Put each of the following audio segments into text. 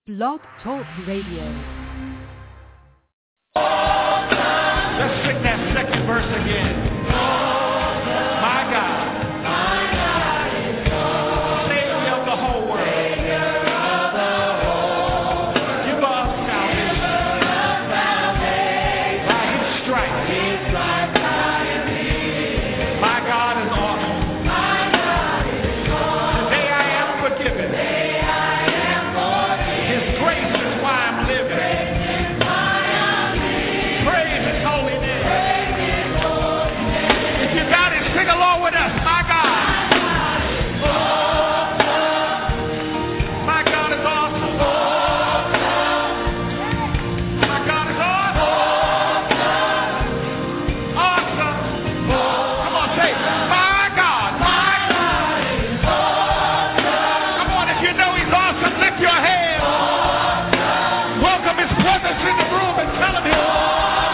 Blog Talk Radio. Let's sing that second verse again. My God, Savior of the whole world, giver of salvation, by His stripes, my God is awesome. Today I am forgiven. His grace is why I'm living. Praise His holy name. If you got it, sing along with us. My God. My God is awesome. My God is awesome. Awesome. Come on, say, my God. My God is awesome. Come on, if you know He's awesome, lift your hands. Welcome His presence in the room and tell Him He's awesome.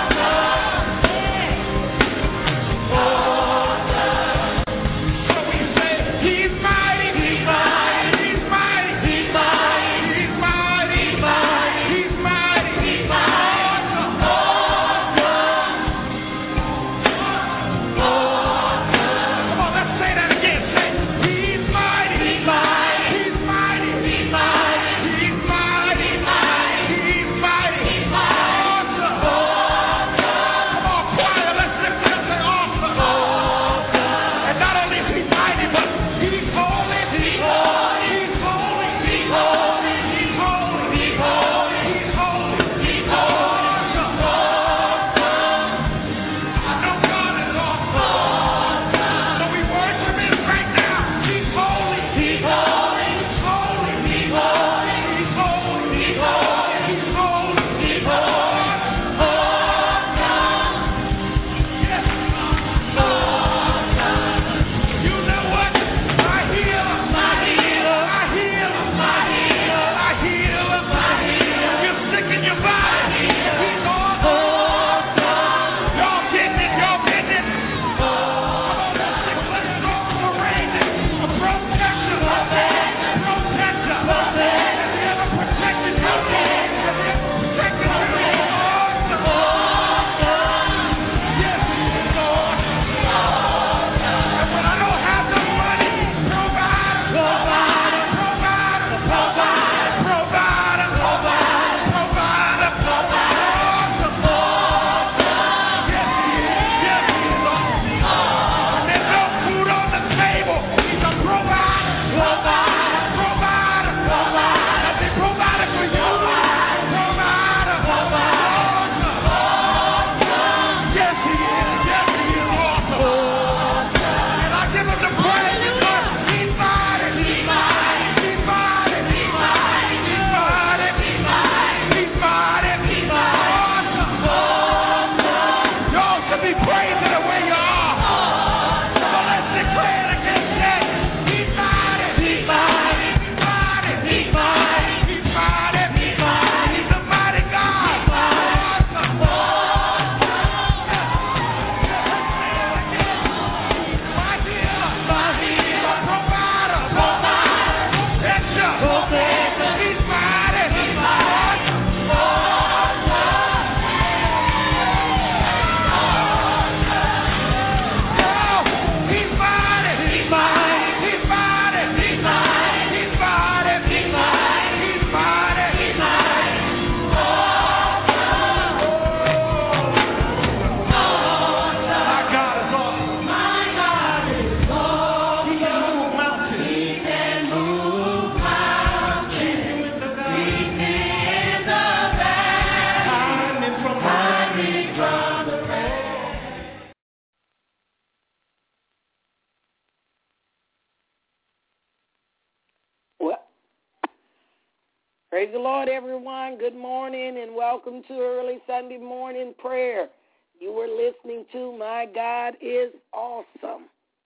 Praise the Lord, everyone. Good morning and welcome to early Sunday morning prayer. You were listening to My God is Awesome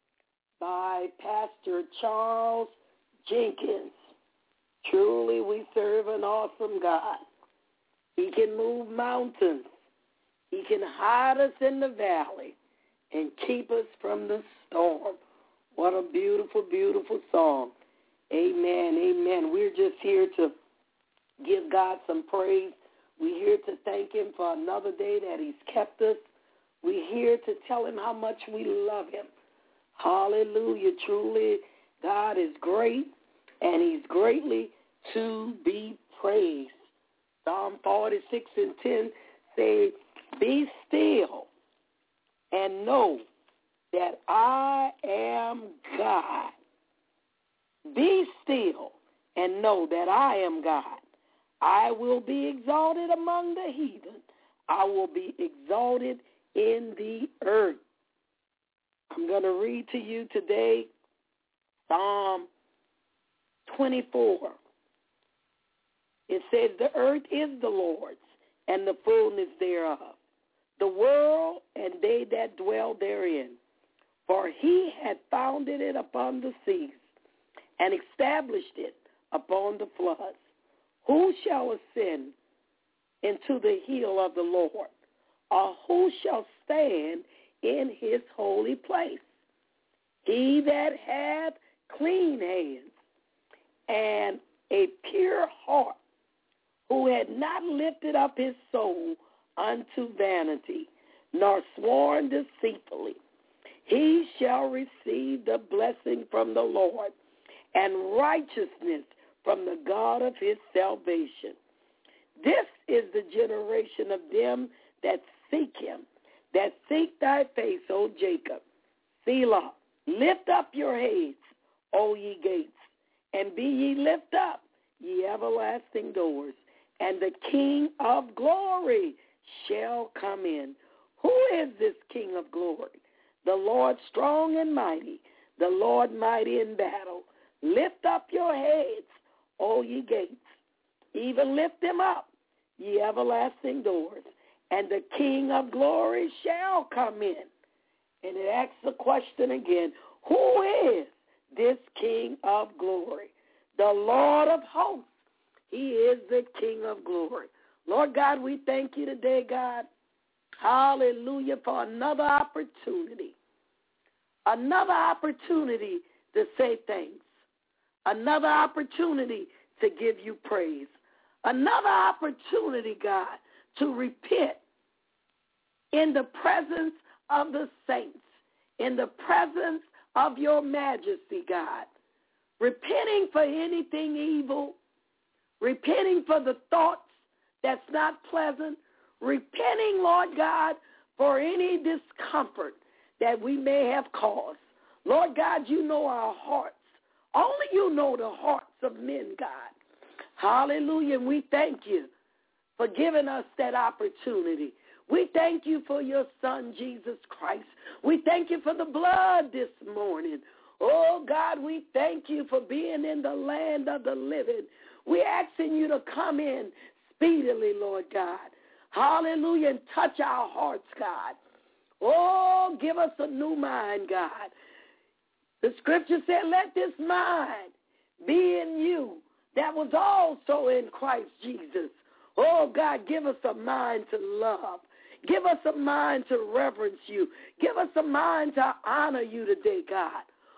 by Pastor Charles Jenkins. Truly, we serve an awesome God. He can move mountains. He can hide us in the valley and keep us from the storm. What a beautiful, beautiful song. Amen, amen. We're just here to give God some praise. We're here to thank him for another day that he's kept us. We're here to tell him how much we love him. Hallelujah. Truly, God is great, and he's greatly to be praised. Psalm 46:10 says, be still and know that I am God. Be still and know that I am God. I will be exalted among the heathen. I will be exalted in the earth. I'm going to read to you today Psalm 24. It says, the earth is the Lord's, and the fullness thereof, the world and they that dwell therein. For he had founded it upon the seas, and established it upon the floods. Who shall ascend into the hill of the Lord? Or who shall stand in his holy place? He that hath clean hands and a pure heart, who had not lifted up his soul unto vanity, nor sworn deceitfully, he shall receive the blessing from the Lord, and righteousness from the God of his salvation. This is the generation of them that seek him, that seek thy face, O Jacob. Selah, lift up your heads, O ye gates, and be ye lift up, ye everlasting doors, and the King of glory shall come in. Who is this King of glory? The Lord strong and mighty, the Lord mighty in battle. Lift up your heads, O ye gates, even lift them up, ye everlasting doors, and the King of glory shall come in. And it asks the question again, who is this King of glory? The Lord of hosts. He is the King of glory. Lord God, we thank you today, God. Hallelujah, for another opportunity. Another opportunity to say thanks. Another opportunity to give you praise. Another opportunity, God, to repent in the presence of the saints, in the presence of your majesty, God. Repenting for anything evil, repenting for the thoughts that's not pleasant, repenting, Lord God, for any discomfort that we may have caused. Lord God, you know our hearts. Only you know the hearts of men, God. Hallelujah. And we thank you for giving us that opportunity. We thank you for your son, Jesus Christ. We thank you for the blood this morning. Oh, God, we thank you for being in the land of the living. We're asking you to come in speedily, Lord God. Hallelujah, and touch our hearts, God. Oh, give us a new mind, God. The scripture said, let this mind be in you that was also in Christ Jesus. Oh, God, give us a mind to love. Give us a mind to reverence you. Give us a mind to honor you today, God.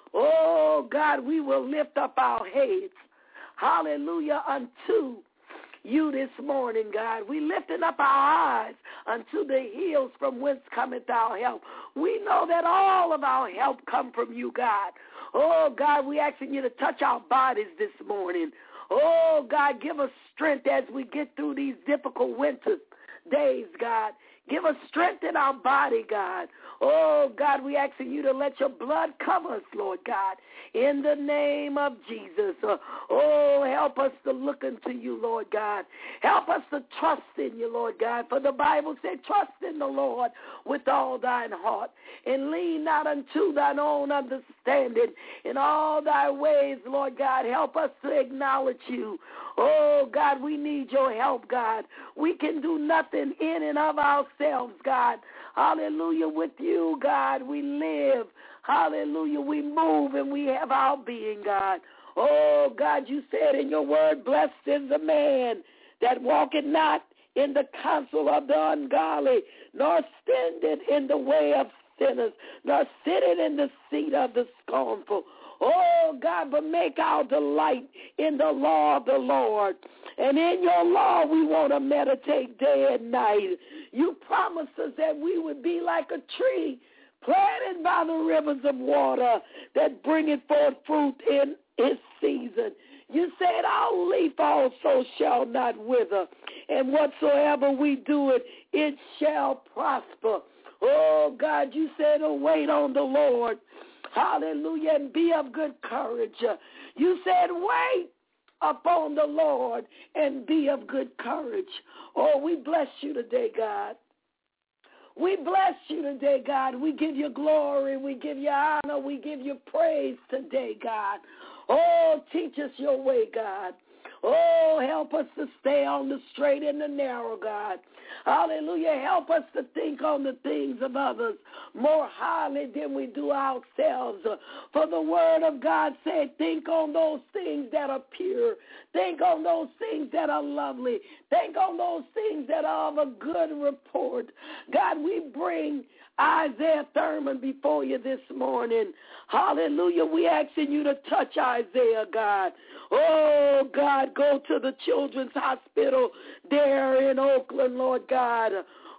Oh, God, we will lift up our heads, hallelujah, unto you this morning, God. We lifting up our eyes unto the hills from whence cometh our help. We know that all of our help come from you, God. Oh, God, we asking you to touch our bodies this morning. Oh, God, give us strength as we get through these difficult winter days, God. Give us strength in our body, God. Oh, God, we asking you to let your blood cover us, Lord God, in the name of Jesus. Oh, help us to look unto you, Lord God. Help us to trust in you, Lord God. For the Bible said, trust in the Lord with all thine heart, and lean not unto thine own understanding. In all thy ways, Lord God, help us to acknowledge you. Oh, God, we need your help, God. We can do nothing in and of ourselves, God. Hallelujah. With you, God, we live. Hallelujah. We move and we have our being, God. Oh, God, you said in your word, blessed is the man that walketh not in the counsel of the ungodly, nor standeth in the way of sinners, nor sitteth in the seat of the scornful. Oh, God, but make our delight in the law of the Lord. And in your law, we want to meditate day and night. You promised us that we would be like a tree planted by the rivers of water that bringeth forth fruit in its season. You said our leaf also shall not wither, and whatsoever we do it shall prosper. Oh, God, you said to wait on the Lord. Hallelujah, and be of good courage. You said wait upon the Lord and be of good courage. Oh, we bless you today, God. We bless you today, God. We give you glory. We give you honor. We give you praise today, God. Oh, teach us your way, God. Oh, help us to stay on the straight and the narrow, God. Hallelujah. Help us to think on the things of others more highly than we do ourselves. For the word of God said, think on those things that are pure. Think on those things that are lovely. Think on those things that are of a good report. God, we bring Isaiah Thurman before you this morning. Hallelujah. We asking you to touch Isaiah, God. Oh, God, go to the Children's Hospital there in Oakland, Lord God.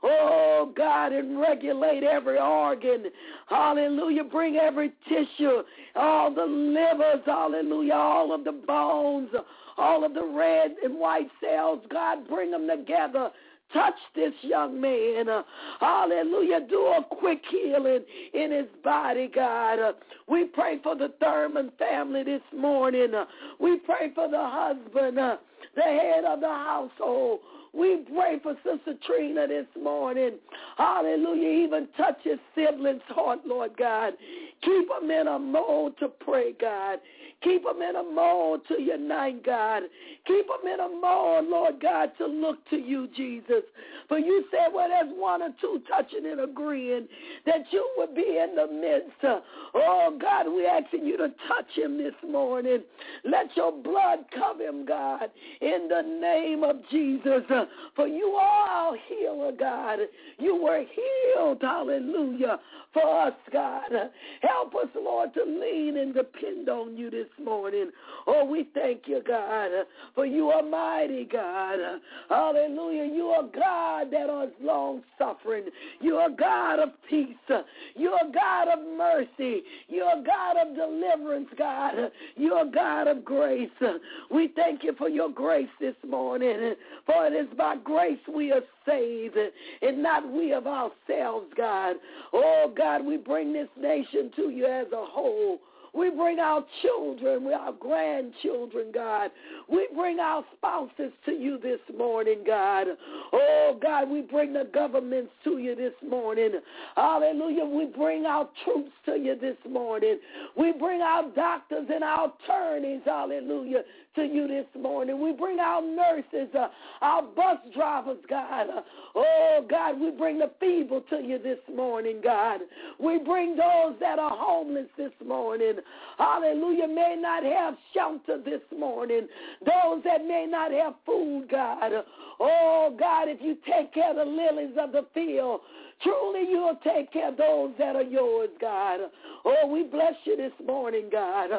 Oh, God, and regulate every organ. Hallelujah. Bring every tissue, all the livers, hallelujah, all of the bones, all of the red and white cells. God, bring them together. Touch this young man. Hallelujah. Do a quick healing in his body, God. We pray for the Thurman family this morning. We pray for the husband, the head of the household. We pray for Sister Trina this morning. Hallelujah. Even touch his siblings' heart, Lord God. Keep them in a mode to pray, God. Keep them in a mode to unite, God. Keep them in a mode, Lord God, to look to you, Jesus. For you said, well, there's one or two touching and agreeing that you would be in the midst. Oh, God, we're asking you to touch him this morning. Let your blood cover him, God, in the name of Jesus. For you are our healer, God. You were healed, hallelujah, for us, God. Help us, Lord, to lean and depend on you this morning. Oh, we thank you, God, for you are mighty, God. Hallelujah. You are God that is long-suffering. You are God of peace. You are God of mercy. You are God of deliverance, God. You are God of grace. We thank you for your grace this morning, for it is by grace we are saved, and not we of ourselves, God. Oh, God, we bring this nation to you as a whole. We bring our children, our grandchildren, God. We bring our spouses to you this morning, God. Oh, God, we bring the governments to you this morning. Hallelujah. We bring our troops to you this morning. We bring our doctors and our attorneys, hallelujah, to you this morning. We bring our nurses, our bus drivers, God. Oh, God, we bring the feeble to you this morning, God. We bring those that are homeless this morning. Hallelujah, may not have shelter this morning. Those that may not have food, God. Oh, God, if you take care of the lilies of the field, truly you'll take care of those that are yours, God. Oh, we bless you this morning, God.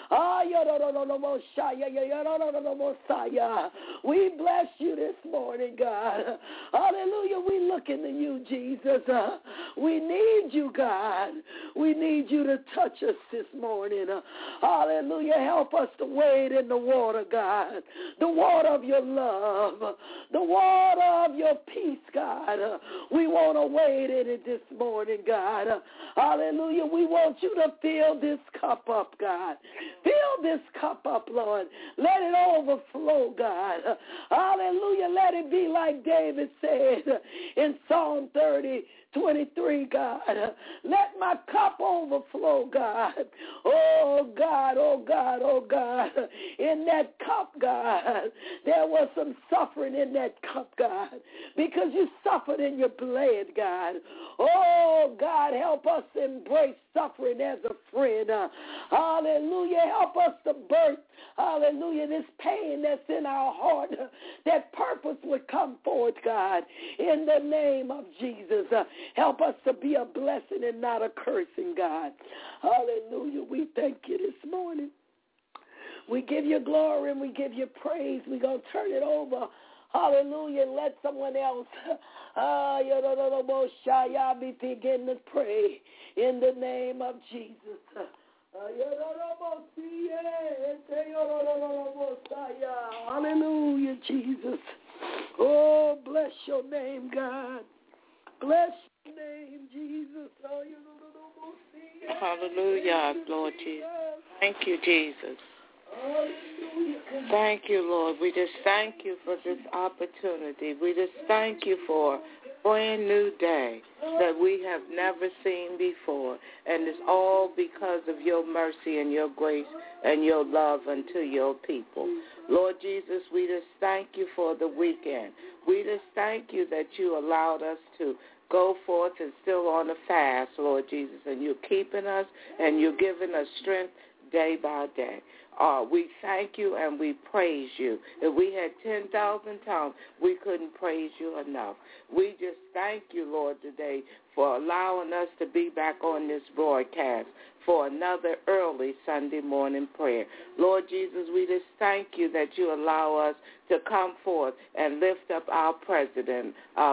We bless you this morning, God. Hallelujah. We look into you, Jesus. We need you, God. We need you to touch us this morning. Hallelujah. Help us to wade in the water, God. The water of your love. The water of your peace, God. We want to wade in it this morning, God. Hallelujah. We want you to fill this cup up, God. Fill this cup up, Lord. Let it overflow, God. Hallelujah. Let it be like David said in Psalm 23, God. Let my cup overflow, God. Oh, God, oh, God, oh, God. In that cup, God, there was some suffering in that cup, God, because you suffered and you bled, God. Oh, God, help us embrace suffering as a friend. Hallelujah. Help us to birth, hallelujah, this pain that's in our heart that purpose would come forth, God, in the name of Jesus. Help us to be a blessing and not a cursing, God. Hallelujah. We thank you this morning. We give you glory and we give you praise. We're going to turn it over. Hallelujah. And let someone else begin to pray in the name of Jesus. Hallelujah, Jesus. Oh, bless your name, God. Bless your name, Jesus. Hallelujah, Lord Jesus. Thank you, Jesus. Thank you, Lord. We just thank you for this opportunity. We just thank you for a brand new day that we have never seen before. And it's all because of your mercy and your grace and your love unto your people. Lord Jesus, we just thank you for the weekend. We just thank you that you allowed us to go forth and still on the fast, Lord Jesus, and you're keeping us and you're giving us strength day by day. We thank you and we praise you. If we had 10,000 tongues, we couldn't praise you enough. We just thank you, Lord, today for allowing us to be back on this broadcast for another early Sunday morning prayer. Lord Jesus, we just thank you that you allow us to come forth and lift up our President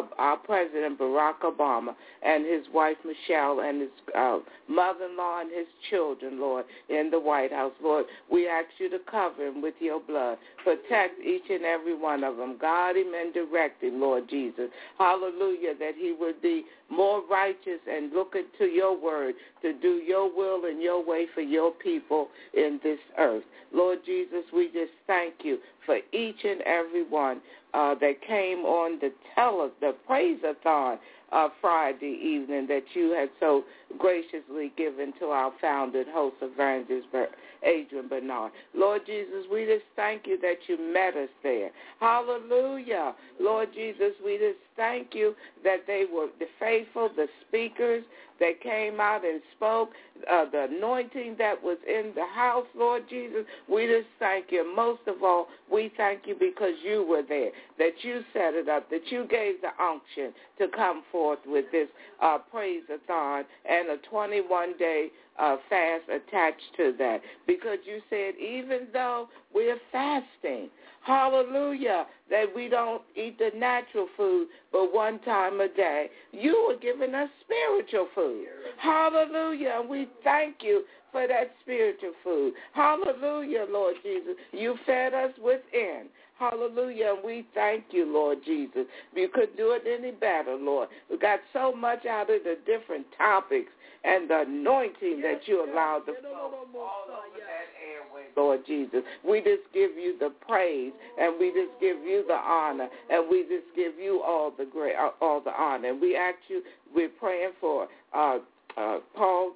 Barack Obama and his wife Michelle and his mother-in-law and his children, Lord, in the White House. Lord, we ask you to cover him with your blood. Protect each and every one of them. Guide him and direct him, Lord Jesus. Hallelujah, that he would be more righteous and look into your word to do your will and your way for your people in this earth. Lord Jesus, we just thank you for each and every one that came on the praise-a-thon Friday evening that you had so graciously given to our founded host, Evangelist Adrian Bernard. Lord Jesus, we just thank you that you met us there. Hallelujah. Lord Jesus, we just thank you that they were the faithful, the speakers that came out and spoke, the anointing that was in the house, Lord Jesus. We just thank you. Most of all, we thank you because you were there, that you set it up, that you gave the unction to come forth with this praise-a-thon and a 21-day fast attached to that, because you said even though we're fasting, hallelujah, that we don't eat the natural food but one time a day, you were giving us spiritual food. Hallelujah. And we thank you for that spiritual food. Hallelujah, Lord Jesus. You fed us within. Hallelujah. And we thank you, Lord Jesus. You couldn't do it any better, Lord. We got so much out of the different topics and the anointing that you allowed to flow all over that airway, Lord Jesus. We just give you the praise, and we just give you the honor, and we just give you all the honor. And we ask you, we're praying for Paul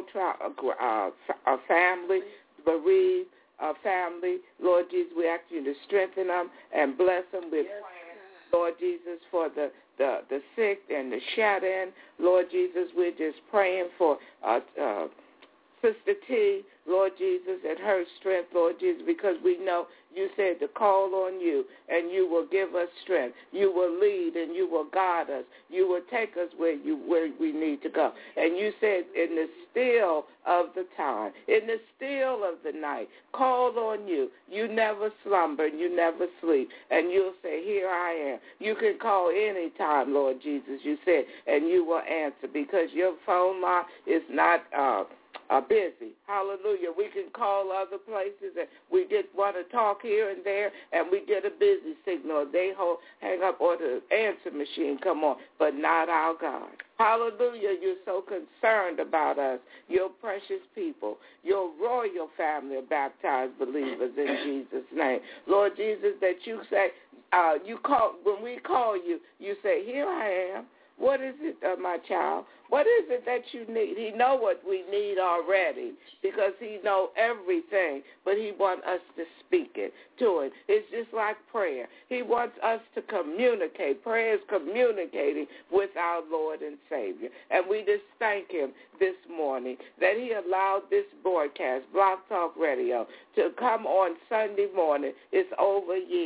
family, bereaved family. Lord Jesus, we ask you to strengthen them and bless them. We're praying, Lord Jesus, for the sick and the shut-in. Lord Jesus, we're just praying for Sister T, Lord Jesus, and her strength, Lord Jesus, because we know you said to call on you, and you will give us strength. You will lead, and you will guide us. You will take us where we need to go. And you said in the still of the time, in the still of the night, call on you. You never slumber, and you never sleep. And you'll say, here I am. You can call any time, Lord Jesus, you said, and you will answer, because your phone line is not busy. Hallelujah. We can call other places, and we want to talk here and there, and we get a busy signal. They hang up, or the answer machine come on, but not our God. Hallelujah. You're so concerned about us, your precious people, your royal family of baptized believers in Jesus' name. Lord Jesus, that you say, when we call you, you say, here I am. What is it, my child? What is it that you need? He know what we need already, because he know everything, but he wants us to speak it to it. It's just like prayer. He wants us to communicate. Prayer is communicating with our Lord and Savior. And we just thank him this morning that he allowed this broadcast, Blog Talk Radio, to come on Sunday morning. It's over a year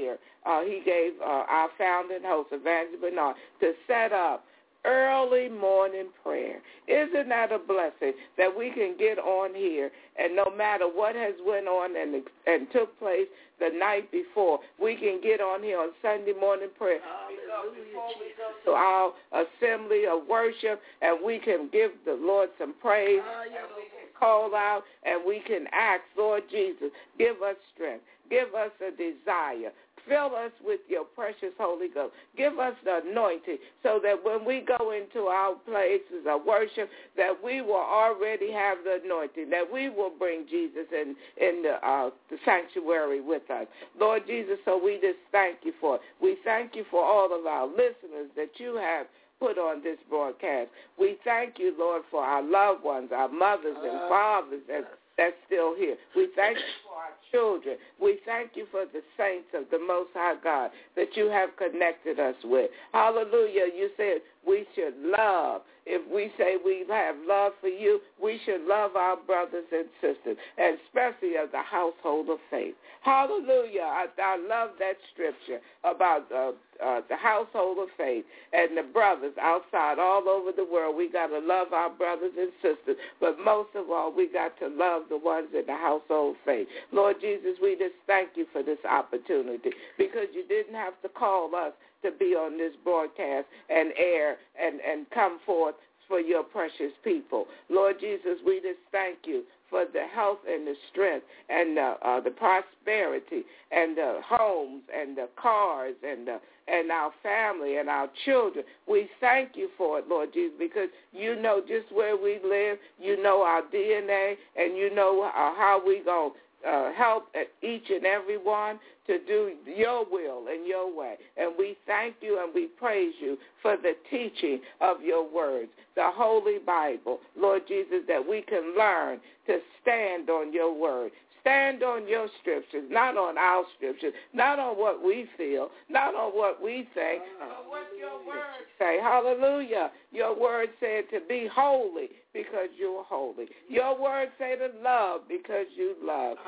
he gave our founding host, Evangelist Bernard, to set up early morning prayer. Isn't that a blessing that we can get on here, and no matter what has went on and took place the night before, we can get on here on Sunday morning prayer. Before we go to our assembly of worship, and we can give the Lord some praise, and we can call out, and we can ask, Lord Jesus, give us strength, give us a desire. Fill us with your precious Holy Ghost. Give us the anointing so that when we go into our places of worship, that we will already have the anointing, that we will bring Jesus in the sanctuary with us. Lord Jesus, so we just thank you for it. We thank you for all of our listeners that you have put on this broadcast. We thank you, Lord, for our loved ones, our mothers and fathers that's still here. We thank you for our children. We thank you for the saints of the Most High God that you have connected us with. Hallelujah. You said we should love. If we say we have love for you, we should love our brothers and sisters, and especially of the household of faith. Hallelujah. I love that scripture about the household of faith and the brothers outside all over the world. We got to love our brothers and sisters, but most of all, we got to love the ones in the household of faith. Lord Jesus, we just thank you for this opportunity, because you didn't have to call us to be on this broadcast and air and come forth for your precious people. Lord Jesus, we just thank you for the health and the strength and the prosperity and the homes and the cars and our family and our children. We thank you for it, Lord Jesus, because you know just where we live, you know our DNA, and you know how we going to help each and every one to do your will and your way. And we thank you and we praise you for the teaching of your words, the Holy Bible, Lord Jesus, that we can learn to stand on your word. Stand on your scriptures, not on our scriptures, not on what we feel, not on what we think, but what your words say. Hallelujah. Your word said to be holy because you're holy. Your word said to love because you love.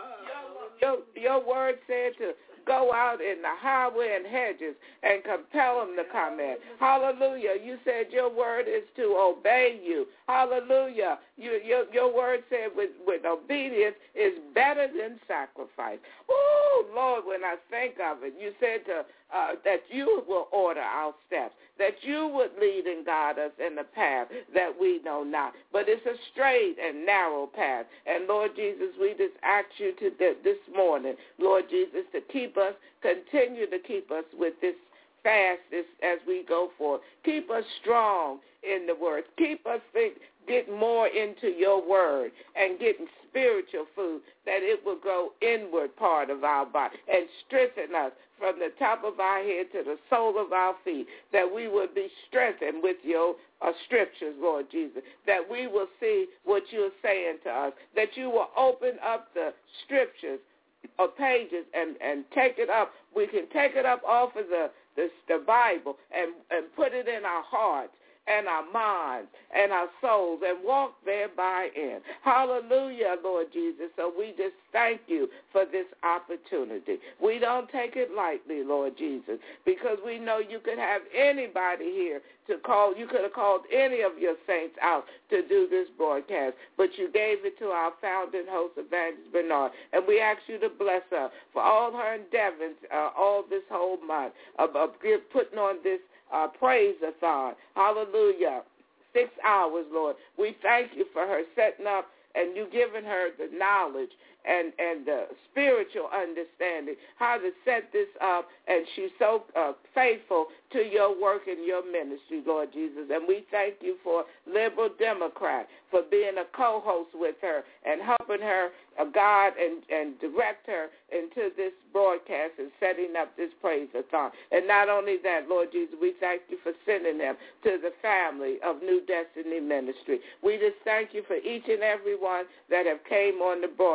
Your word said to go out in the highway and hedges and compel them to come in. Hallelujah. You said your word is to obey you. Hallelujah. Your word said with obedience is better than sacrifice. Oh, Lord, when I think of it, you said that you will order our steps, that you would lead and guide us in the path that we know not. But it's a straight and narrow path. And, Lord Jesus, we just ask you this morning, Lord Jesus, to continue to keep us with this fast as we go forth. Keep us strong in the word. Keep us get more into your word and getting spiritual food, that it will go inward part of our body and strengthen us from the top of our head to the sole of our feet, that we will be strengthened with your scriptures, Lord Jesus, that we will see what you're saying to us, that you will open up the scriptures or pages and take it up. We can take it up off of the Bible and put it in our hearts and our minds and our souls and walk thereby in. Hallelujah, Lord Jesus. So we just thank you for this opportunity. We don't take it lightly, Lord Jesus, because we know you could have anybody here to call. You could have called any of your saints out to do this broadcast, but you gave it to our founding host, Evangelist Bernard, and we ask you to bless her for all her endeavors all this whole month of putting on this praise-a-thon. Hallelujah. 6 hours, Lord. We thank you for her setting up and you giving her the knowledge and the spiritual understanding, how to set this up, and she's so faithful to your work and your ministry, Lord Jesus. And we thank you for Liberal Democrat for being a co-host with her and helping her guide and direct her into this broadcast and setting up this praise-a-thon. And not only that, Lord Jesus, we thank you for sending them to the family of New Destiny Ministry. We just thank you for each and every one that have came on the broadcast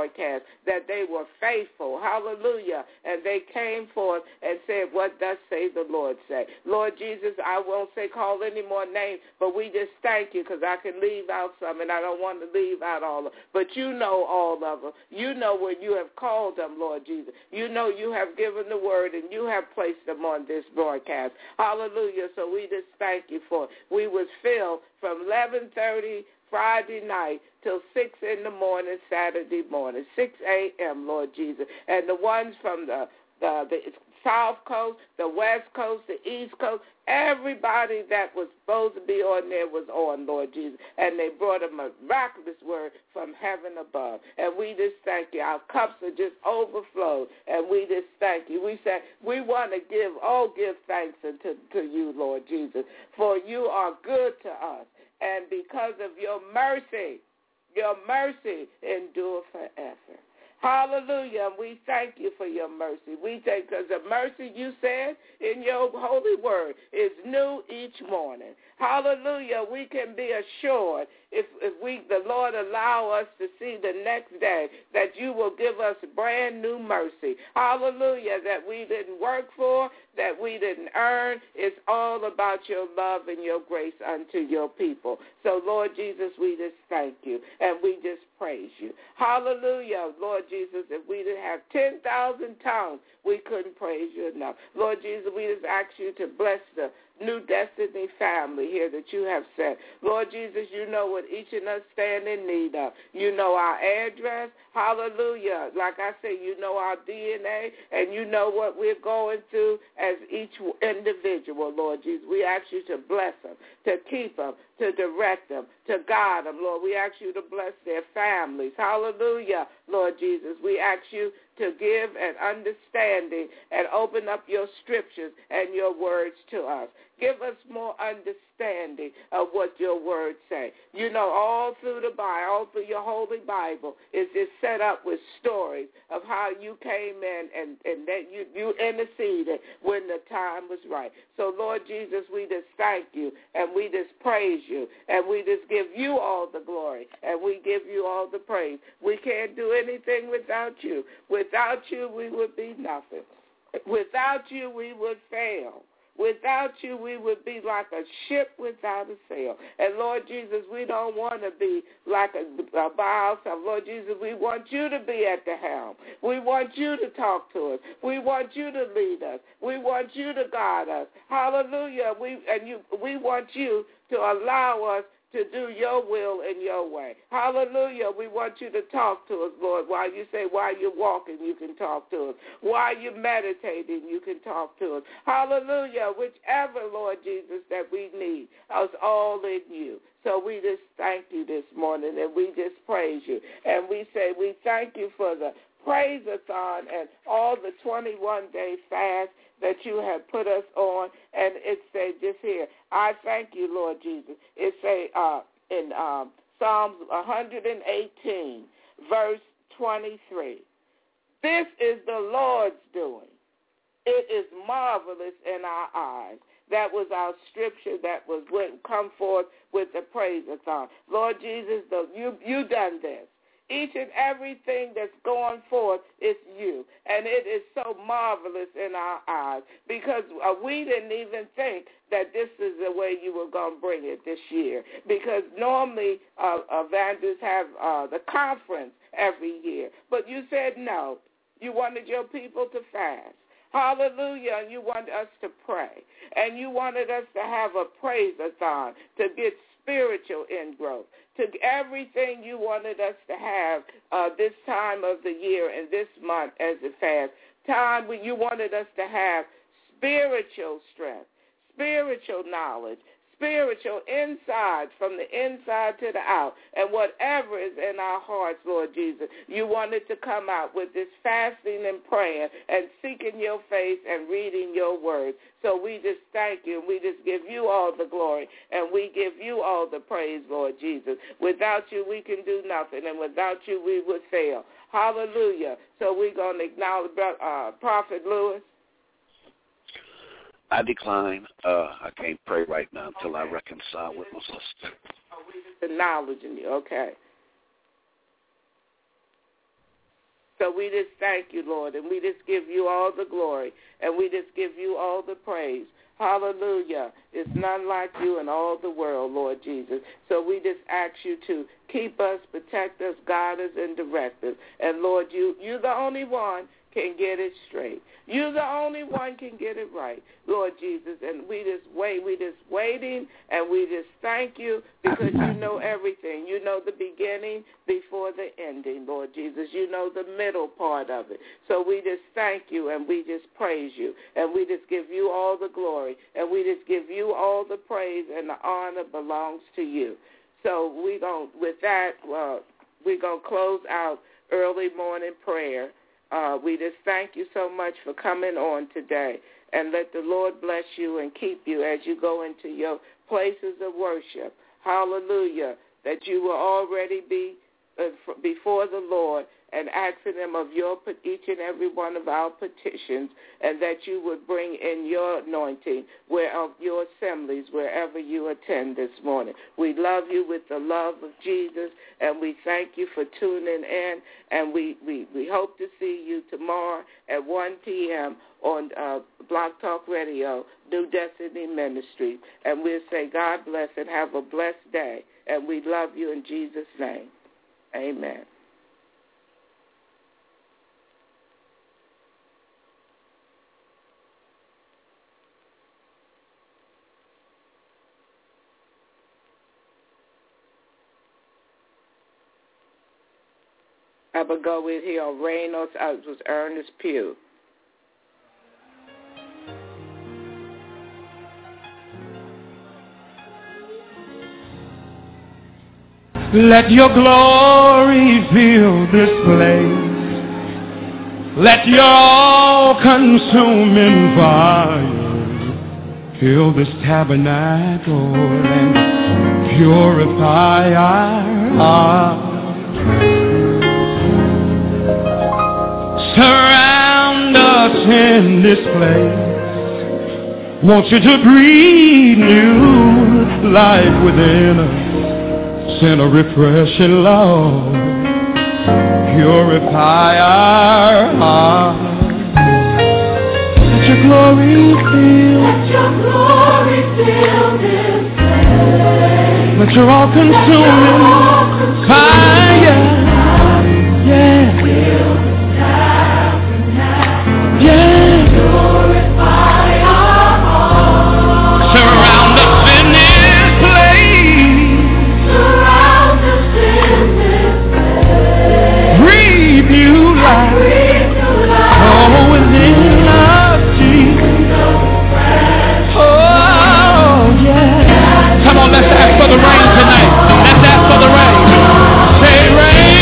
that they were faithful. Hallelujah. And they came forth and said, what does say the Lord say? Lord Jesus, I won't say call any more names, but we just thank you because I can leave out some, and I don't want to leave out all of them. But you know all of them. You know where you have called them, Lord Jesus. You know you have given the word, and you have placed them on this broadcast. Hallelujah. So we just thank you for it. We was filled from 11:30 Friday night till 6 in the morning, Saturday morning, 6 a.m., Lord Jesus. And the ones from the South Coast, the West Coast, the East Coast, everybody that was supposed to be on there was on, Lord Jesus. And they brought a miraculous word from heaven above. And we just thank you. Our cups are just overflowed. And we just thank you. We say we want to give thanks to you, Lord Jesus, for you are good to us. And because of your mercy endure forever. Hallelujah. And we thank you for your mercy. We thank because the mercy you said in your holy word is new each morning. Hallelujah. We can be assured if the Lord allow us to see the next day that you will give us brand new mercy. Hallelujah. That we didn't work for, that we didn't earn. It's all about your love and your grace unto your people. So, Lord Jesus, we just thank you and we just praise you. Hallelujah. Lord Jesus, if we didn't have 10,000 tongues, we couldn't praise you enough. Lord Jesus, we just ask you to bless the New Destiny family here that you have sent. Lord Jesus, you know what each of us stand in need of. You know our address. Hallelujah. Like I said, you know our DNA, and you know what we're going through as each individual, Lord Jesus. We ask you to bless them, to keep them, to direct them, to guide them, Lord. We ask you to bless their families. Hallelujah, Lord Jesus. We ask you to give an understanding and open up your scriptures and your words to us. Give us more understanding of what your words say. You know, all through the Bible, all through your holy Bible, is just set up with stories of how you came in and that you interceded when the time was right. So, Lord Jesus, we just thank you and we just praise you and we just give you all the glory and we give you all the praise. We can't do anything without you. Without you, we would be nothing. Without you, we would fail. Without you, we would be like a ship without a sail. And, Lord Jesus, we don't want to be like by ourselves. Lord Jesus, we want you to be at the helm. We want you to talk to us. We want you to lead us. We want you to guide us. Hallelujah. We want you to allow us to do your will and your way. Hallelujah. We want you to talk to us, Lord. While you're walking, you can talk to us. While you're meditating, you can talk to us. Hallelujah. Whichever, Lord Jesus, that we need, us all in you. So we just thank you this morning, and we just praise you. And we say we thank you for the praise-a-thon and all the 21-day fast that you have put us on. And it say just here, I thank you, Lord Jesus. It say in Psalms 118, verse 23, this is the Lord's doing. It is marvelous in our eyes. That was our scripture that was come forth with the praise-a-thon. Lord Jesus, you done this. Each and everything that's going forth is you. And it is so marvelous in our eyes because we didn't even think that this is the way you were going to bring it this year. Because normally evangelists have the conference every year. But you said no. You wanted your people to fast. Hallelujah. And you wanted us to pray. And you wanted us to have a praise-a-thon to get spiritual ingrowth, to everything you wanted us to have this time of the year and this month as a fast. Time when you wanted us to have spiritual strength, spiritual knowledge, spiritual inside, from the inside to the out, and whatever is in our hearts, Lord Jesus, you wanted to come out with this fasting and praying and seeking your face and reading your word. So we just thank you, and we just give you all the glory, and we give you all the praise, Lord Jesus. Without you, we can do nothing, and without you, we would fail. Hallelujah. So we're going to acknowledge Prophet Lewis. I decline. I can't pray right now until I reconcile with my sister. Acknowledging you, okay. So we just thank you, Lord, and we just give you all the glory, and we just give you all the praise. Hallelujah. There's none like you in all the world, Lord Jesus. So we just ask you to keep us, protect us, guide us, and direct us. And, Lord, you're the only one can get it straight. You're the only one can get it right, Lord Jesus. And we just waiting, and we just thank you because you know everything. You know the beginning before the ending, Lord Jesus. You know the middle part of it. So we just thank you, and we just praise you, and we just give you all the glory, and we just give you all the praise, and the honor belongs to you. So we're going to close out early morning prayer. We just thank you so much for coming on today. And let the Lord bless you and keep you as you go into your places of worship. Hallelujah. That you will already be before the Lord and asking him of each and every one of our petitions, and that you would bring in your anointing of your assemblies wherever you attend this morning. We love you with the love of Jesus, and we thank you for tuning in, and we hope to see you tomorrow at 1 p.m. on Blog Talk Radio, New Destiny Ministry. And we'll say God bless and have a blessed day, and we love you in Jesus' name. Amen. I will go with here on Reynolds. It was Ernest Pugh. Let your glory fill this place. Let your all-consuming fire fill this tabernacle and purify our hearts. Surround us in this place. Want you to breathe new life within us. Send a refreshing love. Purify our hearts. Let your glory fill. Let your glory fill this place. Let your all-consuming fire. Yeah. Yeah. Purify our hearts. Surround us in this place. Surround us in this place. Breathe new life. Oh, within us, Jesus. Oh, yeah. Come on, let's ask for the rain tonight. Let's ask for the rain. Say rain.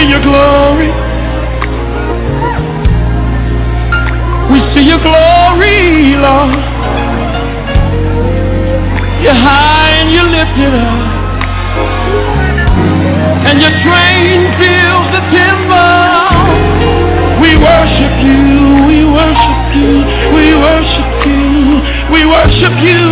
your glory. We see your glory, Lord. You're high and you're lifted up, and your train fills the temple. We worship you, we worship you, we worship you, we worship you.